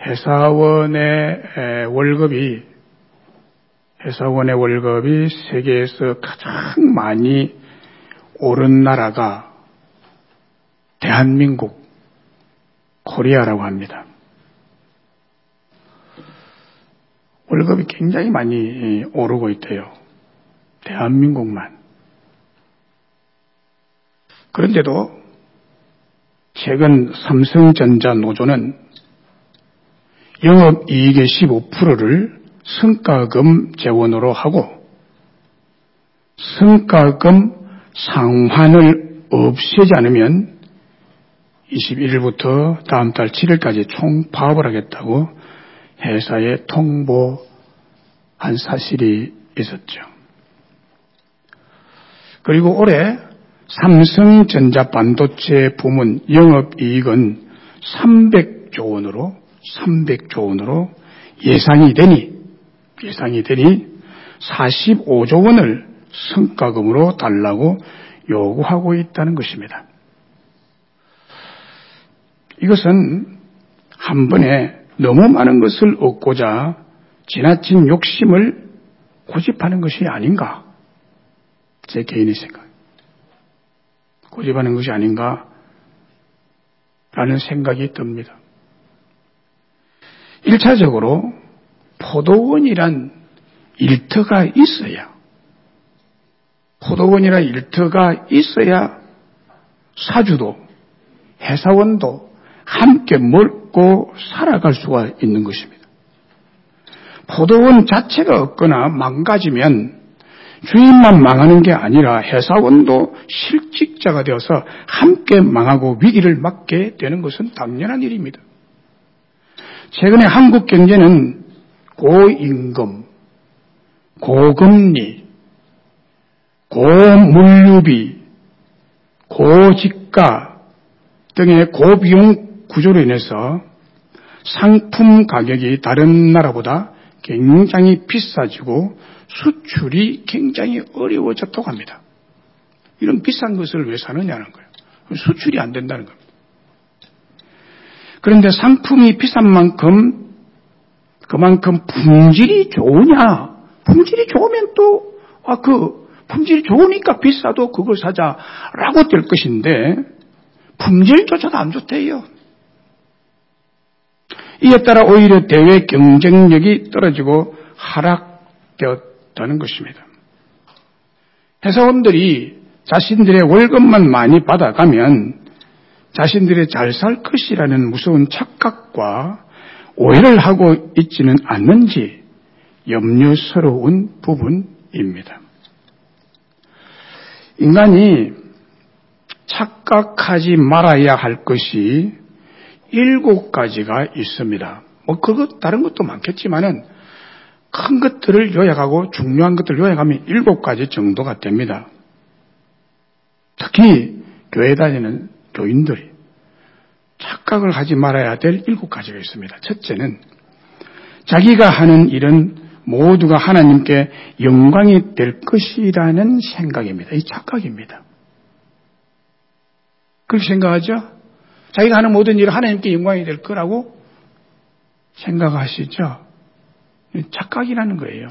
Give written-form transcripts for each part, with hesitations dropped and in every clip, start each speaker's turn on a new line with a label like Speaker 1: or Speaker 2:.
Speaker 1: 회사원의 월급이 세계에서 가장 많이 오른 나라가 대한민국, 코리아라고 합니다. 월급이 굉장히 많이 오르고 있대요. 대한민국만. 그런데도 최근 삼성전자 노조는 영업이익의 15%를 성과금 재원으로 하고 성과금 상환을 없애지 않으면 21일부터 다음 달 7일까지 총파업을 하겠다고 회사에 통보한 사실이 있었죠. 그리고 올해 삼성전자 반도체 부문 영업이익은 300조 원으로 예상이 되니 45조 원을 성과금으로 달라고 요구하고 있다는 것입니다. 이것은 한 번에 너무 많은 것을 얻고자 지나친 욕심을 고집하는 것이 아닌가? 제 개인의 생각. 고집하는 것이 아닌가? 라는 생각이 듭니다. 1차적으로 포도원이란 일터가 있어야 사주도 회사원도 함께 먹고 살아갈 수가 있는 것입니다. 포도원 자체가 없거나 망가지면 주인만 망하는 게 아니라 회사원도 실직자가 되어서 함께 망하고 위기를 맞게 되는 것은 당연한 일입니다. 최근에 한국 경제는 고임금, 고금리, 고물류비, 고지가 등의 고비용 구조로 인해서 상품 가격이 다른 나라보다 굉장히 비싸지고 수출이 굉장히 어려워졌다고 합니다. 이런 비싼 것을 왜 사느냐는 거예요. 수출이 안 된다는 겁니다. 그런데 상품이 비싼 만큼 그만큼 품질이 좋으냐? 품질이 좋으면 또 품질이 좋으니까 비싸도 그걸 사자라고 될 것인데 품질조차도 안 좋대요. 이에 따라 오히려 대외 경쟁력이 떨어지고 하락되었다는 것입니다. 회사원들이 자신들의 월급만 많이 받아가면 자신들이 잘 살 것이라는 무서운 착각과 오해를 하고 있지는 않는지 염려스러운 부분입니다. 인간이 착각하지 말아야 할 것이 7가지가 있습니다. 다른 것도 많겠지만은 큰 것들을 요약하고 중요한 것들을 요약하면 7가지 정도가 됩니다. 특히 교회 다니는 교인들이 착각을 하지 말아야 될 7가지가 있습니다. 첫째는 자기가 하는 일은 모두가 하나님께 영광이 될 것이라는 생각입니다. 이 착각입니다. 그렇게 생각하죠? 자기가 하는 모든 일은 하나님께 영광이 될 거라고 생각하시죠? 착각이라는 거예요.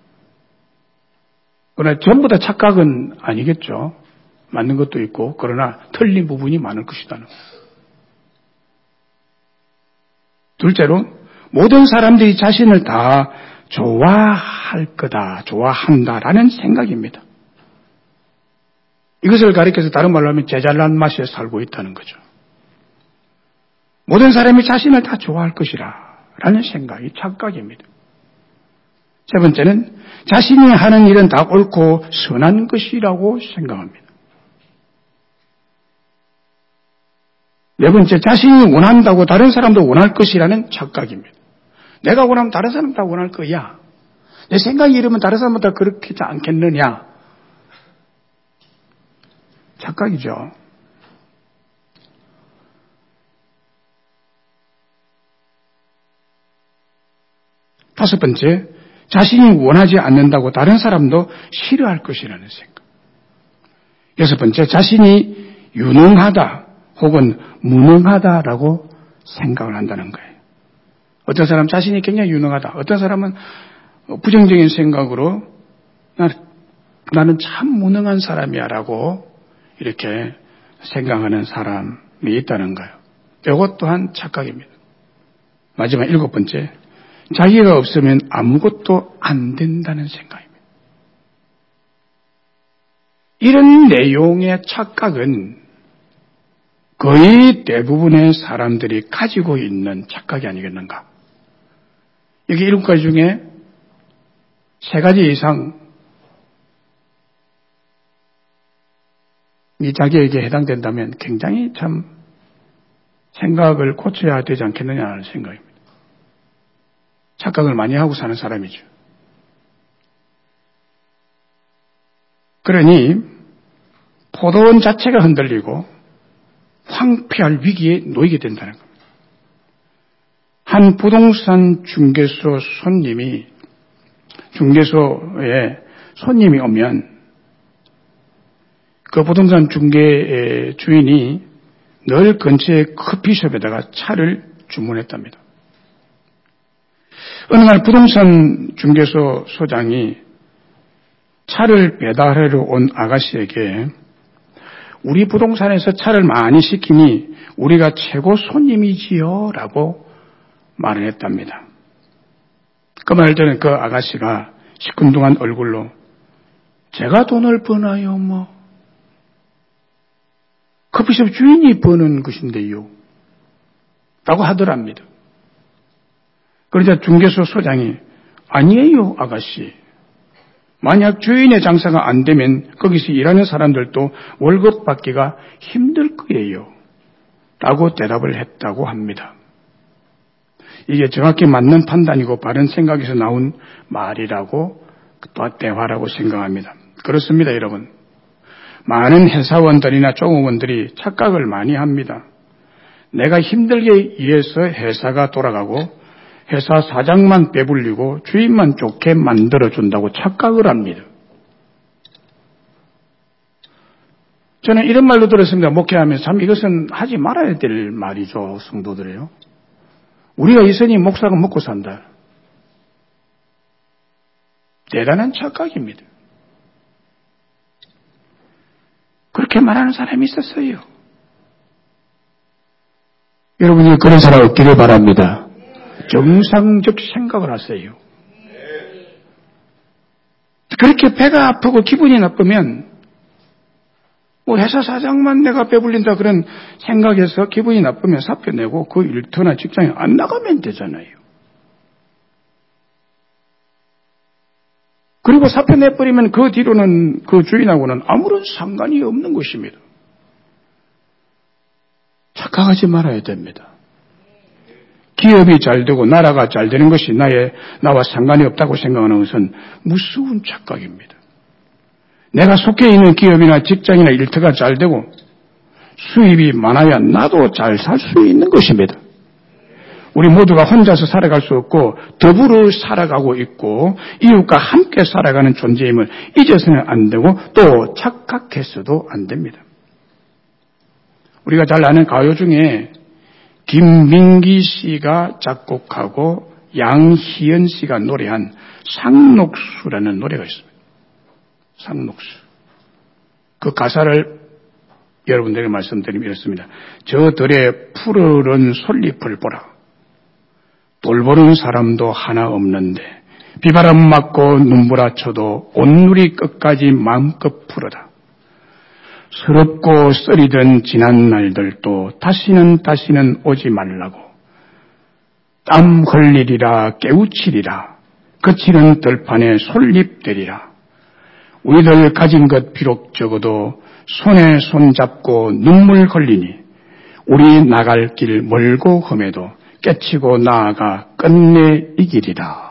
Speaker 1: 그러나 전부 다 착각은 아니겠죠. 맞는 것도 있고 그러나 틀린 부분이 많을 것이다는 거예요. 둘째로 모든 사람들이 자신을 다 좋아할 거다, 좋아한다라는 생각입니다. 이것을 가리켜서 다른 말로 하면 제잘난 맛에 살고 있다는 거죠. 모든 사람이 자신을 다 좋아할 것이라 라는 생각이 착각입니다. 세 번째는 자신이 하는 일은 다 옳고 선한 것이라고 생각합니다. 네 번째, 자신이 원한다고 다른 사람도 원할 것이라는 착각입니다. 내가 원하면 다른 사람 다 원할 거야. 내 생각이 이러면 다른 사람보다 그렇게 하지 않겠느냐. 착각이죠. 다섯 번째, 자신이 원하지 않는다고 다른 사람도 싫어할 것이라는 생각. 여섯 번째, 자신이 유능하다 혹은 무능하다라고 생각을 한다는 거예요. 어떤 사람 자신이 굉장히 유능하다. 어떤 사람은 부정적인 생각으로 나는 참 무능한 사람이야 라고 이렇게 생각하는 사람이 있다는 거예요. 이것 또한 착각입니다. 마지막 7번째, 자기가 없으면 아무것도 안 된다는 생각입니다. 이런 내용의 착각은 거의 대부분의 사람들이 가지고 있는 착각이 아니겠는가. 여기 7가지 중에 3가지 이상 이 자기에게 해당된다면 굉장히 참 생각을 고쳐야 되지 않겠느냐는 생각입니다. 착각을 많이 하고 사는 사람이죠. 그러니 포도원 자체가 흔들리고 황폐할 위기에 놓이게 된다는 겁니다. 한 부동산 중개소 중개소에 손님이 오면 그 부동산 중개 주인이 늘 근처의 커피숍에다가 차를 주문했답니다. 어느 날 부동산 중개소 소장이 차를 배달하러 온 아가씨에게 우리 부동산에서 차를 많이 시키니 우리가 최고 손님이지요 라고 말을 했답니다. 그 말 전에 그 아가씨가 시큰둥한 얼굴로 제가 돈을 버나요 뭐 커피숍 주인이 버는 것인데요 라고 하더랍니다. 그러자 중개소 소장이 아니에요 아가씨, 만약 주인의 장사가 안 되면 거기서 일하는 사람들도 월급 받기가 힘들 거예요 라고 대답을 했다고 합니다. 이게 정확히 맞는 판단이고 바른 생각에서 나온 말이라고 또 대화라고 생각합니다. 그렇습니다 여러분. 많은 회사원들이나 종업원들이 착각을 많이 합니다. 내가 힘들게 일해서 회사가 돌아가고 회사 사장만 배불리고 주인만 좋게 만들어준다고 착각을 합니다. 저는 이런 말도 들었습니다. 목회하면서 참 이것은 하지 말아야 될 말이죠. 성도들이요. 우리가 있으니 목사가 먹고 산다. 대단한 착각입니다. 그렇게 말하는 사람이 있었어요. 여러분이 그런 사람 없기를 바랍니다. 정상적 생각을 하세요. 그렇게 배가 아프고 기분이 나쁘면 뭐 회사 사장만 내가 배불린다 그런 생각에서 기분이 나쁘면 사표 내고 그 일터나 직장에 안 나가면 되잖아요. 그리고 사표 내버리면 그 뒤로는 그 주인하고는 아무런 상관이 없는 것입니다. 착각하지 말아야 됩니다. 기업이 잘 되고 나라가 잘 되는 것이 나와 상관이 없다고 생각하는 것은 무서운 착각입니다. 내가 속해 있는 기업이나 직장이나 일터가 잘 되고 수입이 많아야 나도 잘 살 수 있는 것입니다. 우리 모두가 혼자서 살아갈 수 없고 더불어 살아가고 있고 이웃과 함께 살아가는 존재임을 잊어서는 안 되고 또 착각해서도 안 됩니다. 우리가 잘 아는 가요 중에 김민기 씨가 작곡하고 양희연 씨가 노래한 상록수라는 노래가 있습니다. 상록수. 그 가사를 여러분들에게 말씀드리면 이렇습니다. 저 들에 푸르른 솔잎을 보라. 돌보는 사람도 하나 없는데 비바람 맞고 눈부라쳐도 온누리 끝까지 마음껏 풀어라. 서럽고 쓰리던 지난 날들도 다시는 오지 말라고. 땀 흘리리라 깨우치리라. 그치는 들판에 솔잎 되리라. 우리들 가진 것 비록 적어도 손에 손 잡고 눈물 흘리니 우리 나갈 길 멀고 험해도 깨치고 나아가 끝내 이기리라.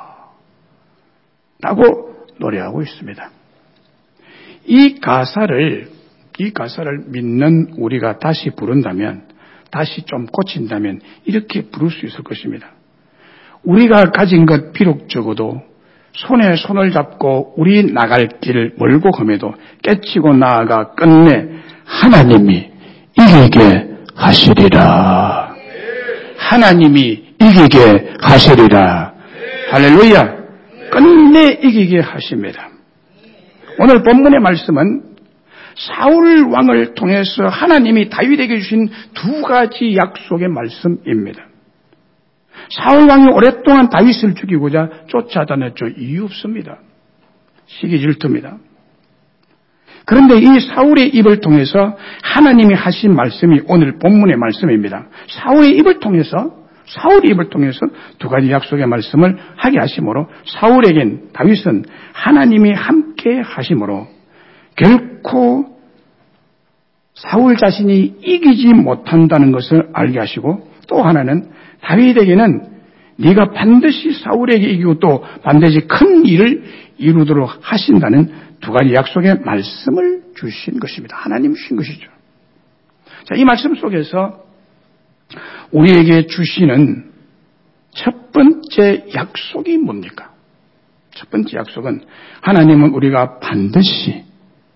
Speaker 1: 라고 노래하고 있습니다. 이 가사를 믿는 우리가 다시 부른다면, 다시 좀 고친다면 이렇게 부를 수 있을 것입니다. 우리가 가진 것 비록 적어도 손에 손을 잡고 우리 나갈 길 멀고 험해도 깨치고 나아가 끝내 하나님이 이기게 하시리라. 하나님이 이기게 하시리라. 할렐루야. 끝내 이기게 하십니다. 오늘 본문의 말씀은 사울 왕을 통해서 하나님이 다윗에게 주신 두 가지 약속의 말씀입니다. 사울 왕이 오랫동안 다윗을 죽이고자 쫓아다녔죠. 이유 없습니다. 시기 질투입니다. 그런데 이 사울의 입을 통해서 하나님이 하신 말씀이 오늘 본문의 말씀입니다. 사울의 입을 통해서 두 가지 약속의 말씀을 하게 하심으로 사울에겐 다윗은 하나님이 함께 하심으로 결코 사울 자신이 이기지 못한다는 것을 알게 하시고, 또 하나는 다윗에게는 네가 반드시 사울에게 이기고 또 반드시 큰 일을 이루도록 하신다는 두 가지 약속의 말씀을 주신 것입니다. 하나님 주신 것이죠. 자, 이 말씀 속에서 우리에게 주시는 첫 번째 약속이 뭡니까? 첫 번째 약속은 하나님은 우리가 반드시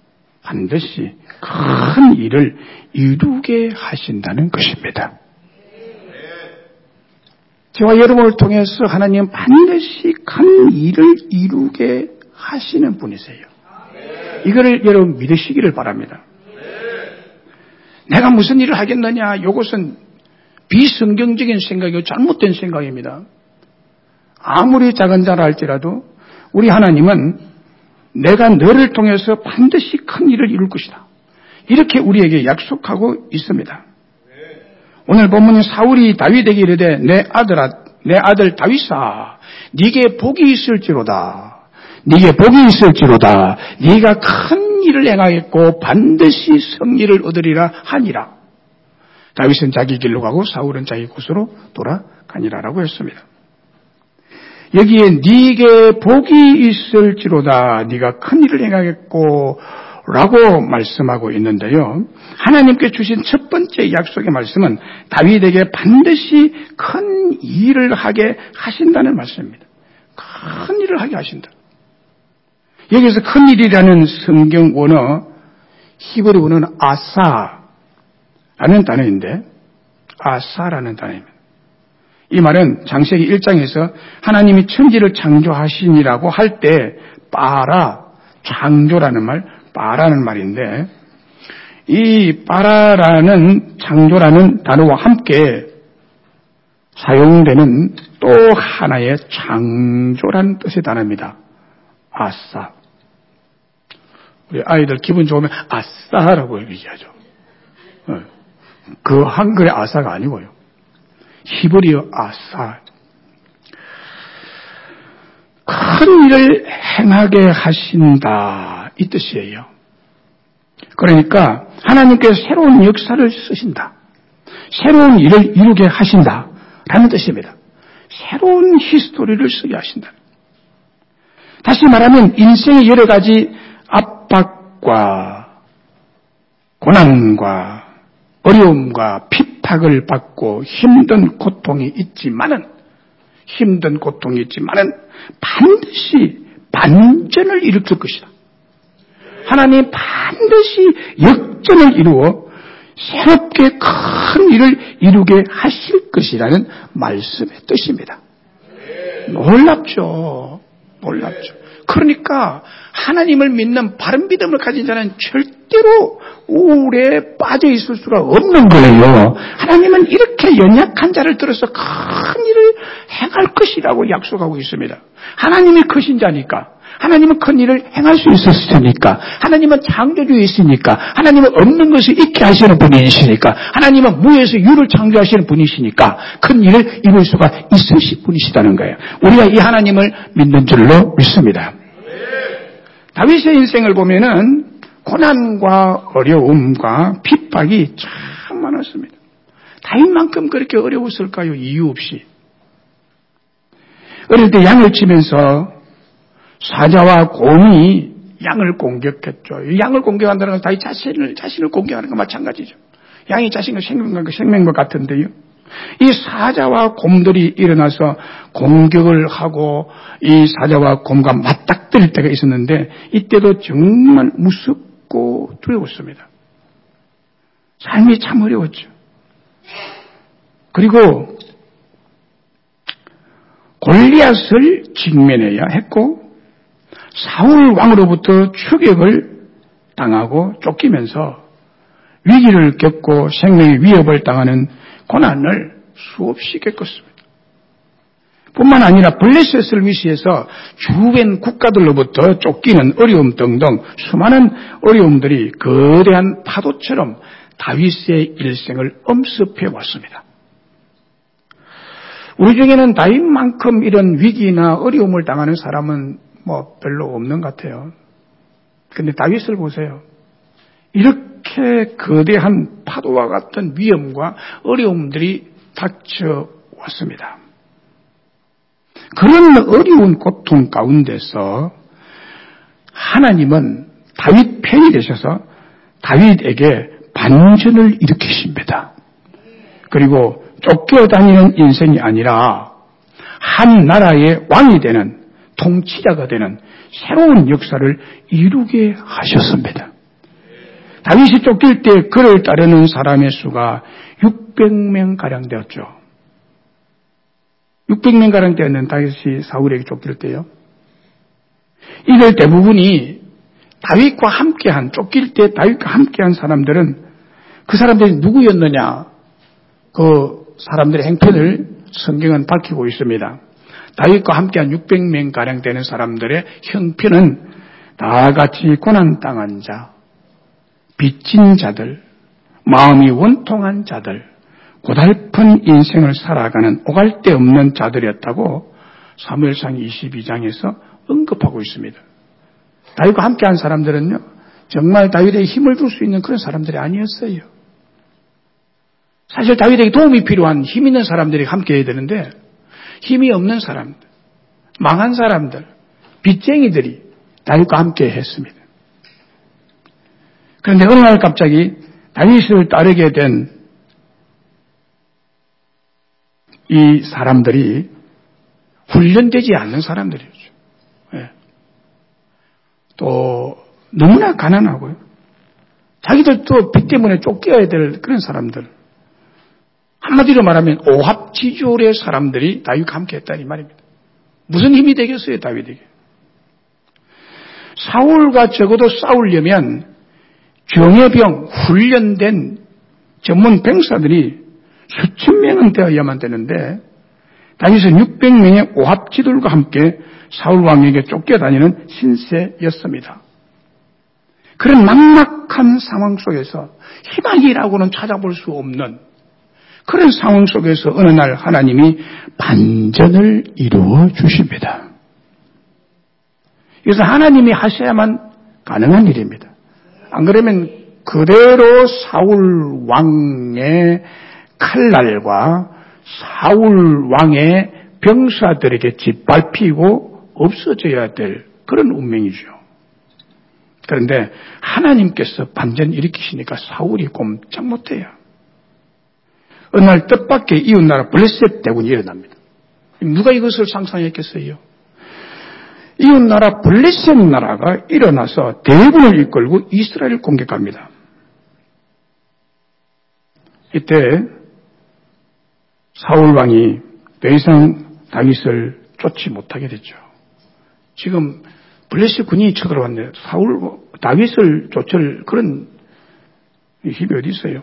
Speaker 1: 큰 일을 이루게 하신다는 것입니다. 저와 여러분을 통해서 하나님은 반드시 큰 일을 이루게 하시는 분이세요. 이거를 여러분 믿으시기를 바랍니다. 내가 무슨 일을 하겠느냐, 이것은 비성경적인 생각이고 잘못된 생각입니다. 아무리 작은 자라 할지라도 우리 하나님은 내가 너를 통해서 반드시 큰 일을 이룰 것이다, 이렇게 우리에게 약속하고 있습니다. 오늘 본문은 사울이 다윗에게 이르되 내 아들 다윗아, 네게 복이 있을지로다. 네가 큰 일을 행하겠고 반드시 승리를 얻으리라 하니라. 다윗은 자기 길로 가고 사울은 자기 곳으로 돌아가니라라고 했습니다. 여기에 네게 복이 있을지로다, 네가 큰 일을 행하겠고 라고 말씀하고 있는데요. 하나님께 주신 첫 번째 약속의 말씀은 다윗에게 반드시 큰 일을 하게 하신다는 말씀입니다. 큰 일을 하게 하신다. 여기서 큰 일이라는 성경 원어, 히브리 원어는 아사라는 단어인데, 아사라는 단어입니다. 이 말은 창세기 1장에서 하나님이 천지를 창조하시니라고 할 때 바라는 말인데, 이 바라라는 창조라는 단어와 함께 사용되는 또 하나의 창조라는 뜻의 단어입니다. 아싸. 우리 아이들 기분 좋으면 아싸라고 얘기하죠. 그 한글의 아싸가 아니고요. 히브리어 아싸. 큰 일을 행하게 하신다, 이 뜻이에요. 그러니까 하나님께서 새로운 역사를 쓰신다, 새로운 일을 이루게 하신다라는 뜻입니다. 새로운 히스토리를 쓰게 하신다. 다시 말하면 인생의 여러 가지 압박과 고난과 어려움과 핍박을 받고 힘든 고통이 있지만은 반드시 반전을 일으킬 것이다. 하나님 반드시 역전을 이루어 새롭게 큰 일을 이루게 하실 것이라는 말씀의 뜻입니다. 놀랍죠. 그러니까 하나님을 믿는 바른 믿음을 가진 자는 절대로 우울에 빠져 있을 수가 없는 거예요. 하나님은 이렇게 연약한 자를 들어서 큰 일을 행할 것이라고 약속하고 있습니다. 하나님이 크신 자니까, 하나님은 큰 일을 행할 수 있었으니까, 하나님은 창조주이시니까, 하나님은 없는 것을 있게 하시는 분이시니까, 하나님은 무에서 유를 창조하시는 분이시니까 큰 일을 이룰 수가 있으신 분이시다는 거예요. 우리가 이 하나님을 믿는 줄로 믿습니다. 다윗의 인생을 보면은 고난과 어려움과 핍박이 참 많았습니다. 다윗만큼 그렇게 어려웠을까요? 이유 없이. 어릴 때 양을 치면서 사자와 곰이 양을 공격했죠. 양을 공격한다는 건 다윗 자신을 공격하는 것 마찬가지죠. 양이 자신과 생명과 같은데요. 이 사자와 곰들이 일어나서 공격을 하고 이 사자와 곰과 맞닥뜨릴 때가 있었는데, 이때도 정말 무섭고 두려웠습니다. 삶이 참 어려웠죠. 그리고 골리앗을 직면해야 했고 사울 왕으로부터 추격을 당하고 쫓기면서 위기를 겪고 생명의 위협을 당하는 고난을 수없이 겪었습니다. 뿐만 아니라 블레셋을 위시해서 주변 국가들로부터 쫓기는 어려움 등등 수많은 어려움들이 거대한 파도처럼 다윗의 일생을 엄습해 왔습니다. 우리 중에는 다윗만큼 이런 위기나 어려움을 당하는 사람은 별로 없는 것 같아요. 그런데 다윗을 보세요. 이렇게 거대한 파도와 같은 위험과 어려움들이 닥쳐왔습니다. 그런 어려운 고통 가운데서 하나님은 다윗 편이 되셔서 다윗에게 반전을 일으키십니다. 그리고 쫓겨다니는 인생이 아니라 한 나라의 왕이 되는 통치자가 되는 새로운 역사를 이루게 하셨습니다. 다윗이 쫓길 때 그를 따르는 사람의 수가 600명가량 되었죠. 600명가량 되었는 다윗이 사울에게 쫓길 때요. 이들 대부분이 다윗과 함께한, 쫓길 때 다윗과 함께한 사람들은 그 사람들이 누구였느냐, 그 사람들의 행편을 성경은 밝히고 있습니다. 다윗과 함께한 600명가량 되는 사람들의 형편은 다 같이 고난당한 자, 빚진 자들, 마음이 원통한 자들, 고달픈 인생을 살아가는 오갈 데 없는 자들이었다고 사무엘상 22장에서 언급하고 있습니다. 다윗과 함께한 사람들은요, 정말 다윗에게 힘을 줄 수 있는 그런 사람들이 아니었어요. 사실 다윗에게 도움이 필요한 힘 있는 사람들이 함께해야 되는데 힘이 없는 사람들, 망한 사람들, 빚쟁이들이 다윗과 함께 했습니다. 그런데 어느 날 갑자기 다윗을 따르게 된 이 사람들이 훈련되지 않는 사람들이죠. 네. 또 너무나 가난하고요. 자기들도 빚 때문에 쫓겨야 될 그런 사람들. 한마디로 말하면 오합지졸의 사람들이 다윗과 함께 했다 이 말입니다. 무슨 힘이 되겠어요, 다윗에게? 사울과 적어도 싸우려면 정예병, 훈련된 전문 병사들이 수천 명은 되어야만 되는데 다윗은 600명의 오합지졸과 함께 사울 왕에게 쫓겨다니는 신세였습니다. 그런 막막한 상황 속에서 희망이라고는 찾아볼 수 없는 그런 상황 속에서 어느 날 하나님이 반전을 이루어 주십니다. 이것은 하나님이 하셔야만 가능한 일입니다. 안 그러면 그대로 사울 왕의 칼날과 사울 왕의 병사들에게 짓밟히고 없어져야 될 그런 운명이죠. 그런데 하나님께서 반전 일으키시니까 사울이 꼼짝 못해요. 어느 날 뜻밖의 이웃나라 블레셋 대군이 일어납니다. 누가 이것을 상상했겠어요? 이웃나라 블레셋 나라가 일어나서 대군을 이끌고 이스라엘을 공격합니다. 이때 사울 왕이 더 이상 다윗을 쫓지 못하게 됐죠. 지금 블레셋 군이 쳐들어왔는데 다윗을 쫓을 그런 힘이 어디 있어요?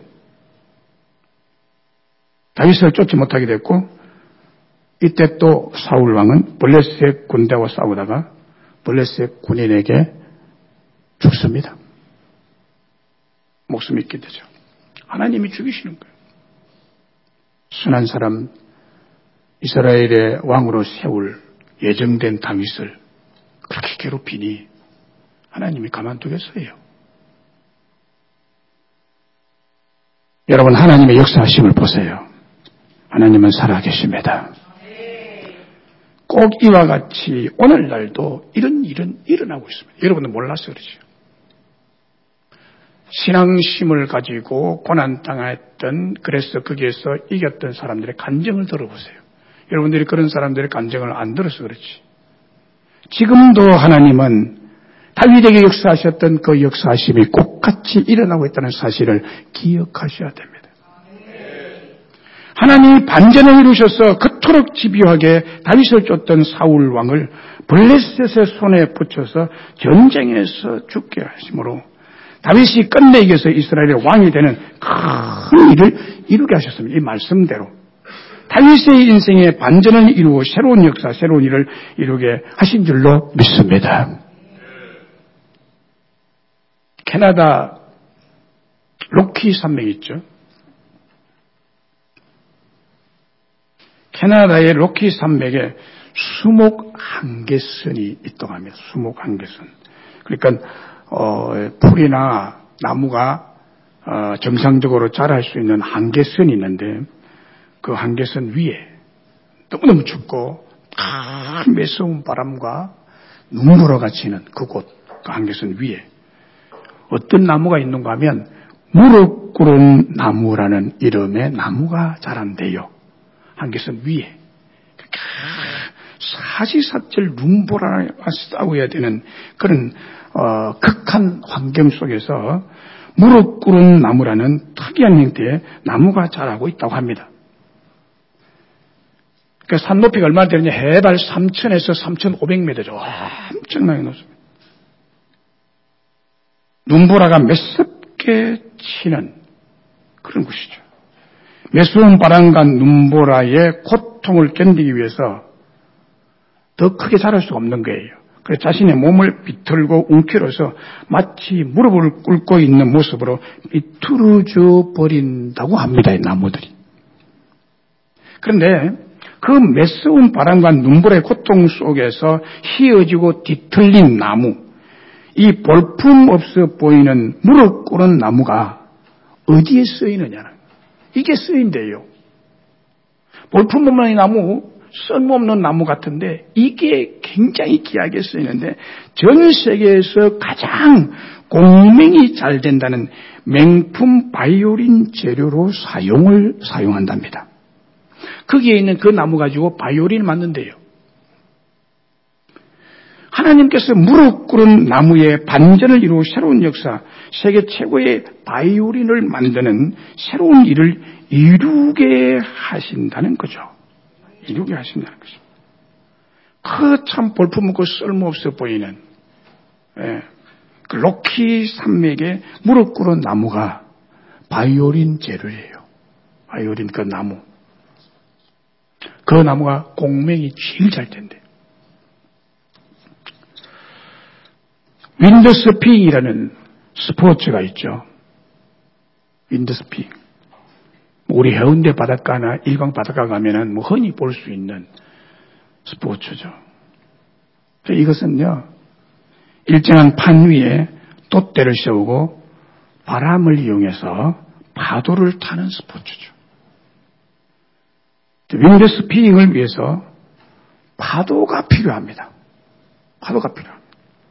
Speaker 1: 다윗을 쫓지 못하게 됐고 이때 또 사울 왕은 블레셋 군대와 싸우다가 블레셋 군인에게 죽습니다. 목숨이 있게 되죠. 하나님이 죽이시는 거예요. 순한 사람 이스라엘의 왕으로 세울 예정된 다윗을 그렇게 괴롭히니 하나님이 가만두겠어요. 여러분 하나님의 역사하심을 보세요. 하나님은 살아계십니다. 꼭 이와 같이 오늘날도 이런 일은 일어나고 있습니다. 여러분은 몰라서 그러죠. 신앙심을 가지고 고난당했던 그래서 거기에서 이겼던 사람들의 간증을 들어보세요. 여러분들이 그런 사람들의 간증을 안 들어서 그렇지. 지금도 하나님은 다윗에게 역사하셨던 그 역사하심이 똑같이 일어나고 있다는 사실을 기억하셔야 됩니다. 하나님이 반전을 이루셔서 그 그토록 집요하게 다윗을 쫓던 사울 왕을 블레셋의 손에 붙여서 전쟁에서 죽게 하심으로 다윗이 끝내 이겨서 이스라엘의 왕이 되는 큰 일을 이루게 하셨습니다. 이 말씀대로 다윗의 인생에 반전을 이루고 새로운 역사, 새로운 일을 이루게 하신 줄로 믿습니다. 캐나다 로키 산맥 있죠. 캐나다의 로키 산맥에 수목 한계선이 있다고 합니다. 수목 한계선. 그러니까 풀이나 나무가 정상적으로 자랄 수 있는 한계선이 있는데 그 한계선 위에 너무너무 춥고 큰 매서운 바람과 눈보라가 치는 그곳, 그 한계선 위에 어떤 나무가 있는가 하면 무릎 꿇은 나무라는 이름의 나무가 자란대요. 한계선 위에. 사시사철 눈보라와 싸워야 되는 그런 극한 환경 속에서 무릎 꿇은 나무라는 특이한 형태의 나무가 자라고 있다고 합니다. 그 산 높이가 얼마나 되느냐? 해발 3,000에서 3,500m죠. 엄청나게 높습니다. 눈보라가 매섭게 치는 그런 곳이죠. 매서운 바람과 눈보라의 고통을 견디기 위해서 더 크게 자랄 수가 없는 거예요. 그래서 자신의 몸을 비틀고 움켜뤄서 마치 무릎을 꿇고 있는 모습으로 비틀어져 버린다고 합니다. 이 나무들이. 그런데 그 매서운 바람과 눈보라의 고통 속에서 휘어지고 뒤틀린 나무, 이 볼품없어 보이는 무릎 꿇은 나무가 어디에 쓰이느냐는 이게 쓰인대요. 볼품없는 나무, 쓸모없는 나무 같은데 이게 굉장히 귀하게 쓰이는데 전 세계에서 가장 공명이 잘 된다는 명품 바이올린 재료로 사용한답니다. 거기에 있는 그 나무 가지고 바이올린을 만든대요. 하나님께서 무릎 꿇은 나무에 반전을 이루고 새로운 역사, 세계 최고의 바이올린을 만드는 새로운 일을 이루게 하신다는 거죠. 이루게 하신다는 거죠. 그 참 볼품없고 쓸모없어 보이는 그 로키 산맥의 무릎 꿇은 나무가 바이올린 재료예요. 바이올린 그 나무. 그 나무가 공명이 제일 잘 된대요. 윈드스피잉이라는 스포츠가 있죠. 윈드스피잉. 우리 해운대 바닷가나 일광 바닷가 가면은 흔히 볼 수 있는 스포츠죠. 이것은요, 일정한 판 위에 돛대를 세우고 바람을 이용해서 파도를 타는 스포츠죠. 윈드스피잉을 위해서 파도가 필요합니다. 파도가 필요합니다.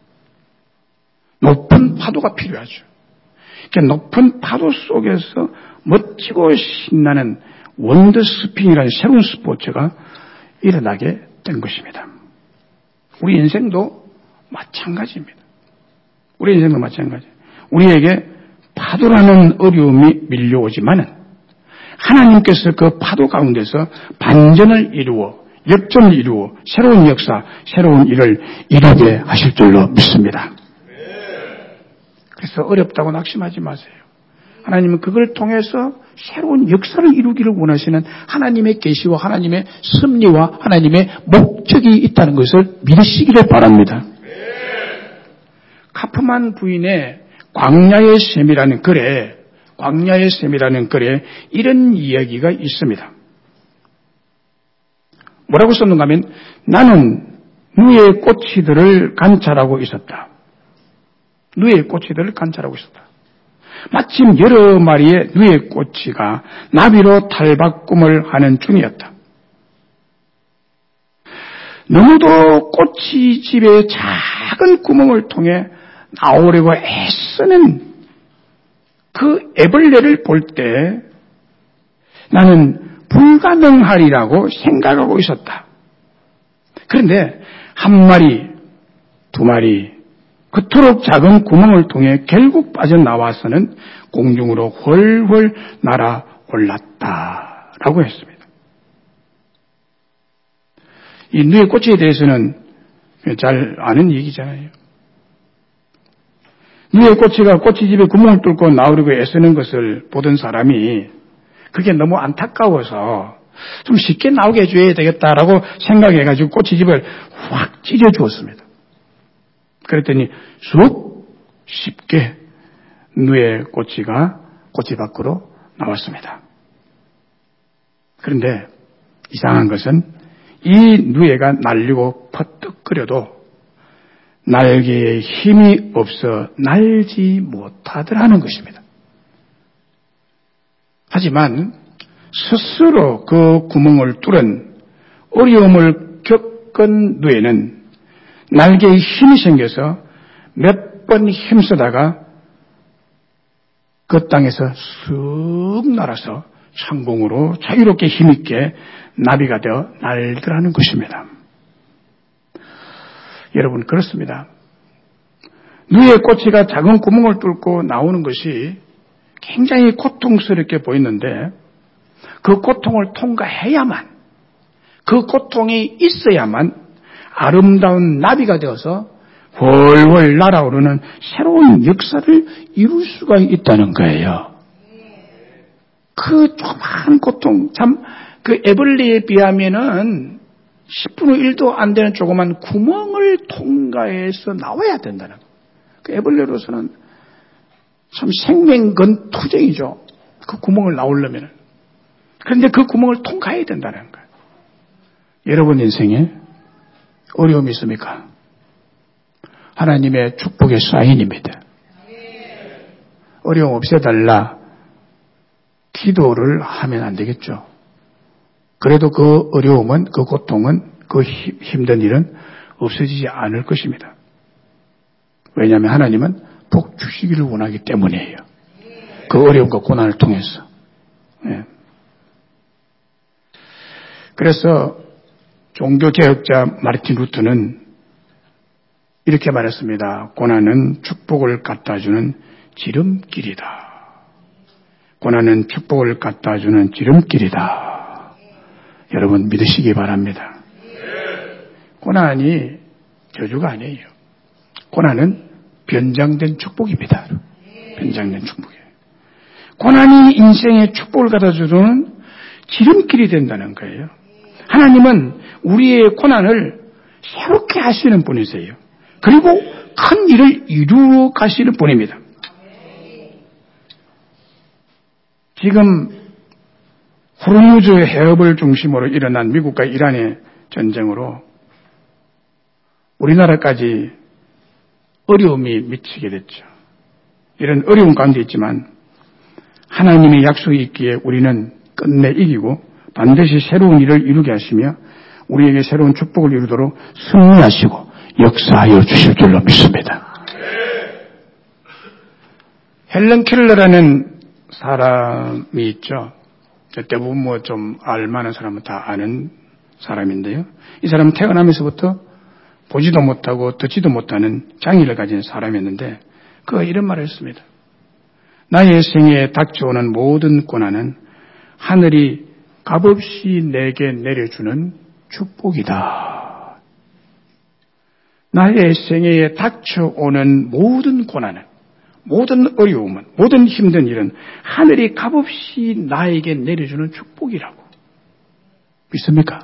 Speaker 1: 높은 파도가 필요하죠. 이렇게 높은 파도 속에서 멋지고 신나는 원더스피잉이라는 새로운 스포츠가 일어나게 된 것입니다. 우리 인생도 마찬가지입니다. 우리 인생도 마찬가지. 우리에게 파도라는 어려움이 밀려오지만은 하나님께서 그 파도 가운데서 반전을 이루어 역전을 이루어 새로운 역사, 새로운 일을 이루게 하실 줄로 믿습니다. 그래서 어렵다고 낙심하지 마세요. 하나님은 그걸 통해서 새로운 역사를 이루기를 원하시는 하나님의 계시와 하나님의 섭리와 하나님의 목적이 있다는 것을 믿으시기를 바랍니다. 카프만 부인의 광야의 셈이라는 글에 이런 이야기가 있습니다. 뭐라고 썼는가 하면 나는 누의 꼬치들을 관찰하고 있었다. 누의 꼬치들을 관찰하고 있었다. 마침 여러 마리의 누의 꼬치가 나비로 탈바꿈을 하는 중이었다. 너무도 꼬치집의 작은 구멍을 통해 나오려고 애쓰는 그 애벌레를 볼 때 나는 불가능하리라고 생각하고 있었다. 그런데 한 마리, 두 마리, 그토록 작은 구멍을 통해 결국 빠져나와서는 공중으로 훨훨 날아올랐다라고 했습니다. 이 누에 꽃에 대해서는 잘 아는 얘기잖아요. 누에 꽃이가 꽃집에 구멍을 뚫고 나오려고 애쓰는 것을 보던 사람이 그게 너무 안타까워서 좀 쉽게 나오게 해줘야 되겠다라고 생각해가지고 꽃집을 확 찢어 주었습니다. 그랬더니 쑥 쉽게 누에 꽃이가 꽃집 밖으로 나왔습니다. 그런데 이상한 것은 이 누에가 날리고 퍼뜩거려도 날개에 힘이 없어 날지 못하더라는 것입니다. 하지만 스스로 그 구멍을 뚫은 어려움을 겪은 누에는 날개에 힘이 생겨서 몇 번 힘쓰다가 그 땅에서 쑥 날아서 창공으로 자유롭게 힘있게 나비가 되어 날더라는 것입니다. 여러분, 그렇습니다. 누에 꽃이가 작은 구멍을 뚫고 나오는 것이 굉장히 고통스럽게 보이는데 그 고통을 통과해야만, 그 고통이 있어야만 아름다운 나비가 되어서 훨훨 날아오르는 새로운 역사를 이룰 수가 있다는 거예요. 그 조그마한 고통, 참 그 애벌레에 비하면은 10분의 1도 안 되는 조그만 구멍을 통과해서 나와야 된다는 거예요. 그 애벌레로서는 참 생명건 투쟁이죠. 그 구멍을 나오려면. 그런데 그 구멍을 통과해야 된다는 거예요. 여러분 인생에 어려움이 있습니까? 하나님의 축복의 사인입니다. 어려움 없애달라 기도를 하면 안 되겠죠. 그래도 그 어려움은, 그 고통은, 그 힘든 일은 없어지지 않을 것입니다. 왜냐하면 하나님은 복 주시기를 원하기 때문이에요. 그 어려움과 고난을 통해서. 네. 그래서 종교개혁자 마르틴 루터는 이렇게 말했습니다. 고난은 축복을 갖다주는 지름길이다. 고난은 축복을 갖다주는 지름길이다. 여러분 믿으시기 바랍니다. 고난이 저주가 아니에요. 고난은 변장된 축복입니다. 변장된 축복이에요. 고난이 인생의 축복을 갖다주는 지름길이 된다는 거예요. 하나님은 우리의 고난을 새롭게 하시는 분이세요. 그리고 큰 일을 이루어 가시는 분입니다. 지금 호르무즈 해협을 중심으로 일어난 미국과 이란의 전쟁으로 우리나라까지 어려움이 미치게 됐죠. 이런 어려움 가운데 있지만 하나님의 약속이 있기에 우리는 끝내 이기고 반드시 새로운 일을 이루게 하시며 우리에게 새로운 축복을 이루도록 승리하시고 역사하여 주실 줄로 믿습니다. 헬런 켈러라는 사람이 있죠. 대부분 뭐 좀 알만한 사람은 다 아는 사람인데요. 이 사람은 태어나면서부터 보지도 못하고 듣지도 못하는 장애를 가진 사람이었는데 그가 이런 말을 했습니다. 나의 생애에 닥쳐오는 모든 고난은 하늘이 값없이 내게 내려주는 축복이다. 나의 생애에 닥쳐오는 모든 고난은, 모든 어려움은, 모든 힘든 일은 하늘이 값없이 나에게 내려주는 축복이라고. 믿습니까?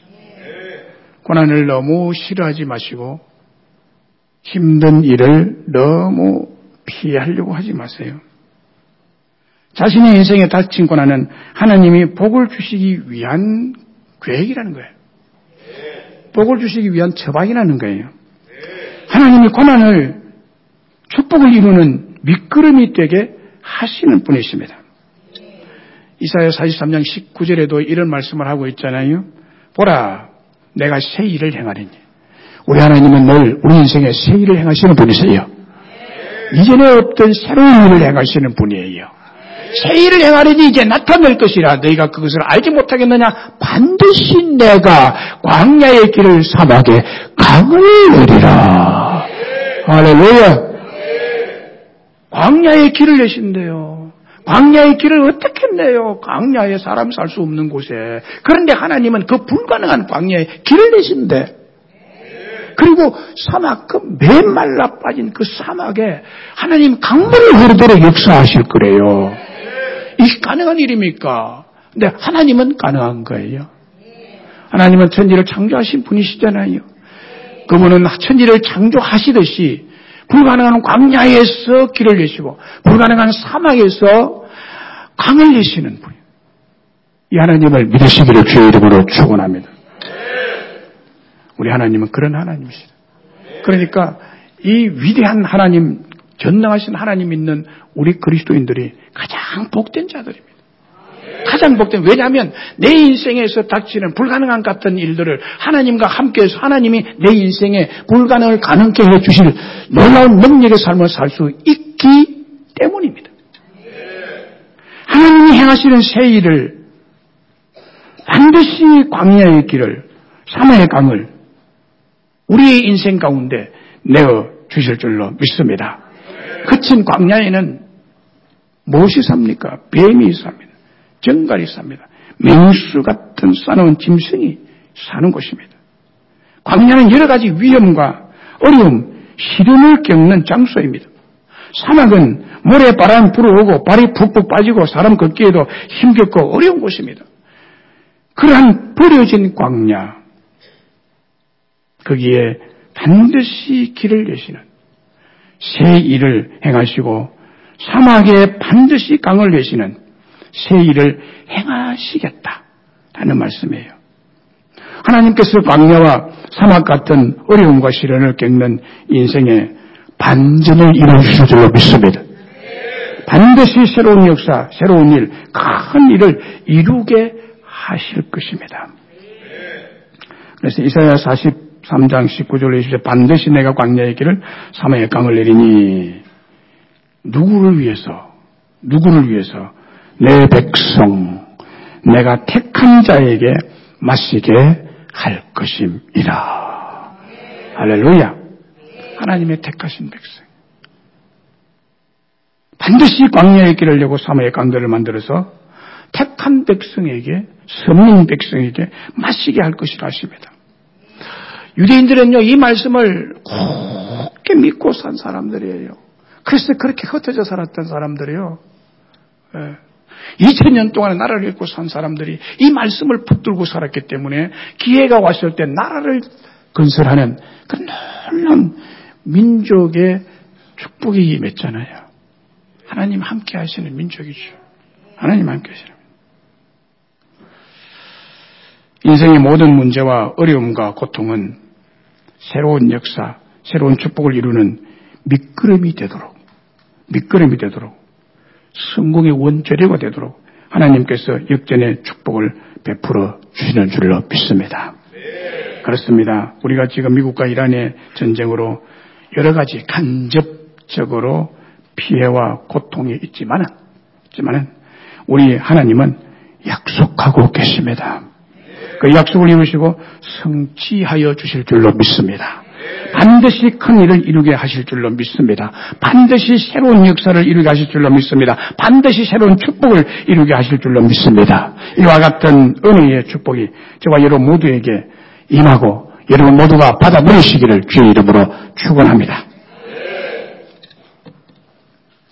Speaker 1: 고난을 너무 싫어하지 마시고 힘든 일을 너무 피하려고 하지 마세요. 자신의 인생에 닥친 고난은 하나님이 복을 주시기 위한 계획이라는 거예요. 복을 주시기 위한 처방이라는 거예요. 하나님이 고난을 축복을 이루는 밑거름이 되게 하시는 분이십니다. 이사야 43장 19절에도 이런 말씀을 하고 있잖아요. 보라, 내가 새 일을 행하리니. 우리 하나님은 늘 우리 인생에 새 일을 행하시는 분이세요. 이전에 없던 새로운 일을 행하시는 분이에요. 새 일을 행하리니 이제 나타날 것이라 너희가 그것을 알지 못하겠느냐. 반드시 내가 광야의 길을 사막에 강을 내리라. 할렐루야. 광야의 길을 내신대요. 광야의 길을 어떻게 내요? 광야에 사람 살 수 없는 곳에. 그런데 하나님은 그 불가능한 광야에 길을 내신대. 그리고 사막, 그 메말라 빠진 그 사막에 하나님 강물이 흐르도록 역사하실 거래요. 이게 가능한 일입니까? 근데 하나님은 가능한 거예요. 하나님은 천지를 창조하신 분이시잖아요. 그분은 천지를 창조하시듯이 불가능한 광야에서 길을 내시고 불가능한 사막에서 강을 내시는 분이에요. 이 하나님을 믿으시기를 주의 이름으로 축원합니다. 우리 하나님은 그런 하나님이시다. 그러니까 이 위대한 하나님, 전능하신 하나님 있는 우리 그리스도인들이 가장 복된 자들입니다. 가장 복된, 왜냐하면 내 인생에서 닥치는 불가능한 같은 일들을 하나님과 함께해서 하나님이 내 인생에 불가능을 가능케 해주실 놀라운 능력의 삶을 살 수 있기 때문입니다. 하나님이 행하시는 새 일을 반드시 광야의 길을, 사마의 강을 우리의 인생 가운데 내어 주실 줄로 믿습니다. 거친 광야에는 무엇이 삽니까? 뱀이 삽니다. 정갈이 삽니다. 맹수 같은 싸놓은 짐승이 사는 곳입니다. 광야는 여러 가지 위험과 어려움, 시련을 겪는 장소입니다. 사막은 모래바람 불어오고 발이 푹푹 빠지고 사람 걷기에도 힘겹고 어려운 곳입니다. 그러한 버려진 광야, 거기에 반드시 길을 내시는 새 일을 행하시고 사막에 반드시 강을 내시는 새 일을 행하시겠다라는 말씀이에요. 하나님께서 광야와 사막 같은 어려움과 시련을 겪는 인생에 반전을 이루실 줄로 믿습니다. 반드시 새로운 역사, 새로운 일, 큰 일을 이루게 하실 것입니다. 그래서 이사야 43장 19절에 이르시되 반드시 내가 광야의 길을 사막의 강을 내리니 누구를 위해서 내 백성 내가 택한 자에게 마시게 할 것임이라. 할렐루야. 하나님의 택하신 백성 반드시 광야의 길을 내고 사막의 강들을 만들어서 택한 백성에게, 선민 백성에게 마시게 할 것이라 하십니다. 유대인들은요, 이 말씀을 굳게 믿고 산 사람들이에요. 그래서 그렇게 흩어져 살았던 사람들이에요. 2000년 동안에 나라를 잃고 산 사람들이 이 말씀을 붙들고 살았기 때문에 기회가 왔을 때 나라를 건설하는 그 놀라운 민족의 축복이 임했잖아요. 하나님 함께 하시는 민족이죠. 하나님 함께 하시는 인생의 모든 문제와 어려움과 고통은 새로운 역사, 새로운 축복을 이루는 밑거름이 되도록 성공의 원재료가 되도록 하나님께서 역전의 축복을 베풀어 주시는 줄로 믿습니다. 그렇습니다. 우리가 지금 미국과 이란의 전쟁으로 여러 가지 간접적으로 피해와 고통이 있지만은 우리 하나님은 약속하고 계십니다. 그 약속을 이루시고 성취하여 주실 줄로 믿습니다. 반드시 큰 일을 이루게 하실 줄로 믿습니다. 반드시 새로운 역사를 이루게 하실 줄로 믿습니다. 반드시 새로운 축복을 이루게 하실 줄로 믿습니다. 이와 같은 은혜의 축복이 저와 여러분 모두에게 임하고 여러분 모두가 받아 누리시기를 주의 이름으로 축원합니다.